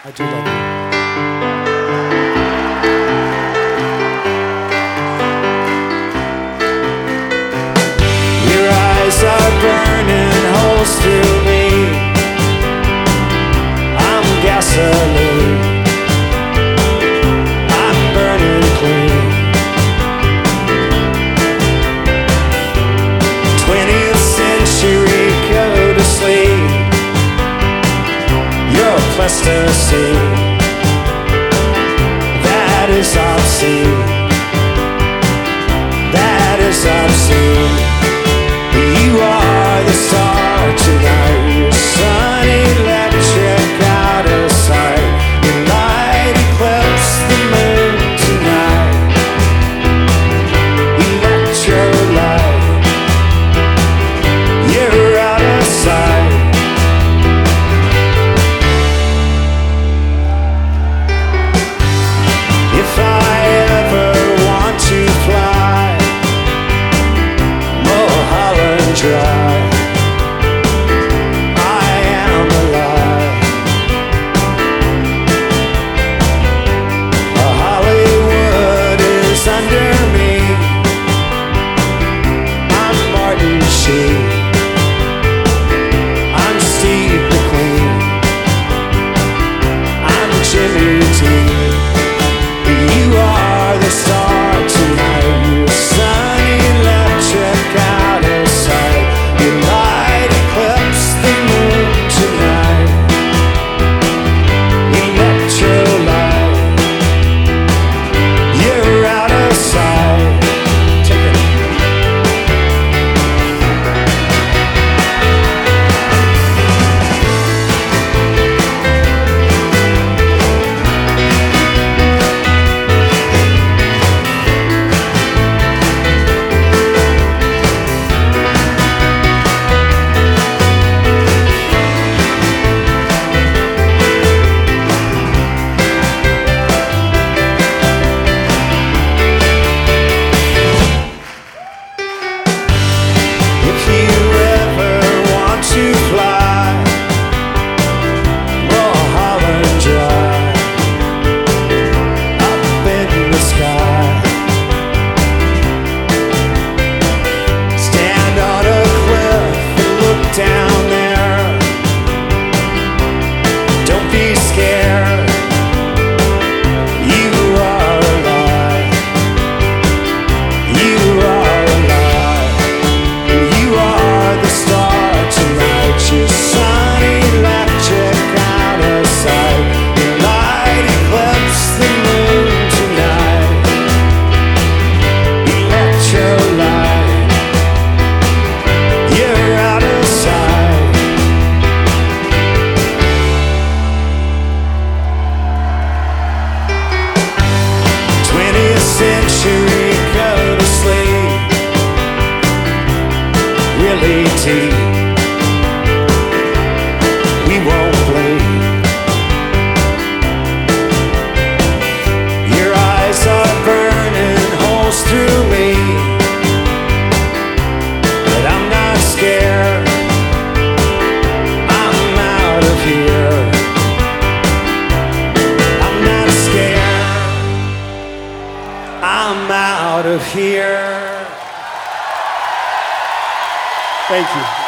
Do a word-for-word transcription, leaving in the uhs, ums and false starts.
I do love you. Your eyes are burning holes through me. I'm gasoline. I'm burning clean. twentieth century, go to sleep. You're plasticine. That is obscene. That is obscene. You are the star tonight. Your sun electric out of sight. Your light eclipse the moon tonight. Electrolyte. You're out of sight. If I ever want to fly Mulholland Drive, I am alive. Hollywood is under me. I'm Martin Sheen. I'm Steve McQueen. I'm Jimmy T. You are the star tonight. Your sun electric out of sight. Your light eclipse the moon tonight. Electrolyte. You're out of sight. Take it. If you ever want to fly Mulholland Drive, up in the sky, stand on a cliff and look down there. Don't be scared. You are alive. You are alive. You are the star tonight. Your sun electric out of sight. Your light eclipse the moon tonight. Electrolyte. You're out of sight. twentieth century, go to sleep. Really deep. We won't bleed. Your eyes are burning holes through me, but I'm not scared. I'm out of here. I'm not scared. I'm out of here. Thank you.